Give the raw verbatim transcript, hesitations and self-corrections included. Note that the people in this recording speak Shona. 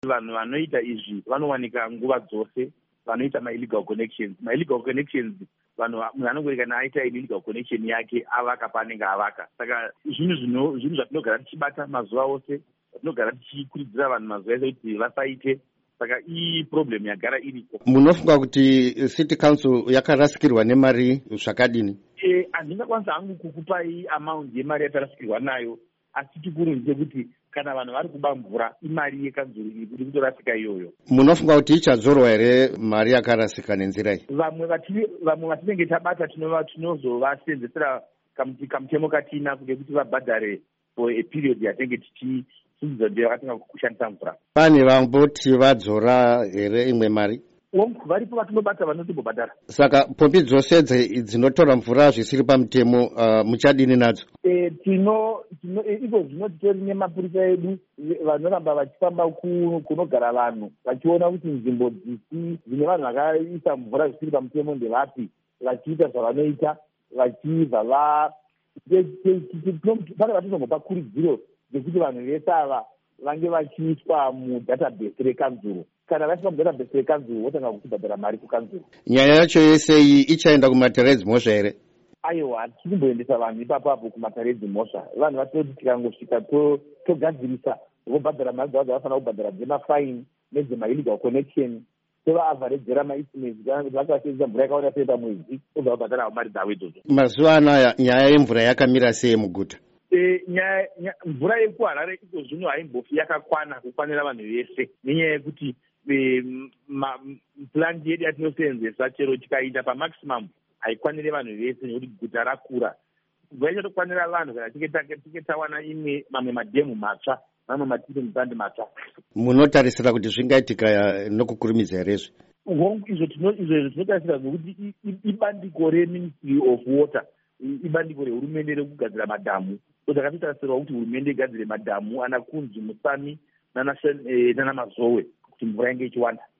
vanhu vanoita izvi vanowanika nguva dzose, vanoita ma-illegal connections. Ma-illegal connections vanhu anongori kana aita illegal connection yake avaka paanenge avaka. Saka zvinhu zvino zvinhu zvatinogara tichibata mazuva ose, tinogara tichikurudzira vanhu mazuva ese kuti vasaite. Saka iyi problem yagara iripo. Munofunga kuti City Council yakarasikirwa nemari zvakadini? Eh, handingakwanisa hangu kukupai amount yemari yatarasikirwa nayo, asi chikuru ndechekuti kana vanhu vari kuba mvura imari yekanzuru iri kuti kutorasika iyoyo. Munofunga kuti ichadzorwa here mari yakarasika nenzira iyi? Vamwe vamwe vatinenge tabata tinozovasenzesera kamutemo katina kuti kuti vabhadhare for a period yatinenge tichi ndiyakatinga kushandisa mvura. Pane vamboti vadzora here imwe mari? Varipo vatinobata vanotombobhadhara. Saka pombi dzose dzinotora mvura zvisiri pamutemo uh, muchadini nadzo? E, tino tino iko zvino titori nemapurisa edu vanoramba vachifamba kunogara vanhu vachiona kuti nzvimbo dzisi dzine vanhu vakaisa mvura zvisiri pamutemo ndevapi, vachiita zvavanoita vachibva va pane vatinongopa kurudziro dzekuti vanhu vese ava vange vachiiswa mudatabase rekanzuro. Kana vaiswa mudatabase rekanzuro votanga kuchibhadhara mari kukanzuro. Nyaya yacho yese iyi ichaenda kumateredzi mhosva here? Aiwa, tichimboendesa vanhu ipapapo kumateredzi mhosva. Vanhu vatoti tikangosvika togadzirisa vobhadhara mari dzavo dzavafanira kubhadhara dzemafaini nedzema-illegal connection, tovaavharedzera maestimate kana kuti vakasenzesa mvura yakawanda sei pamwedzi obva vabhadhara mari dzavo idzodzo. Mazuva anaya nyaya yemvura yakamira sei muguta? E, nya, nya, mvura yekuharare iko zvino haimbofi yakakwana kukwanira vanhu vese, nenyaya yekuti e, plan yedu yatinosenzesa chero tikaita pamaximum haikwanire vanhu vese nekuti guta rakura. Mvura ichatokwanira vanhu kana tichinge tawana imwe mamwe madhemu matsva, mamwe matiri mupandi matsva. Munotarisira kuti zvingaitika nokukurumidza here izvi? Izvo tinotarisira nokuti ibandiko reMinistry of Water, ibandiko rehurumende rekugadzira madhamu. Takatotarisirwa kuti hurumende igadzire madhamu ana Kunzi, Musami nana Mazowe kuti mvura inge ichiwanda.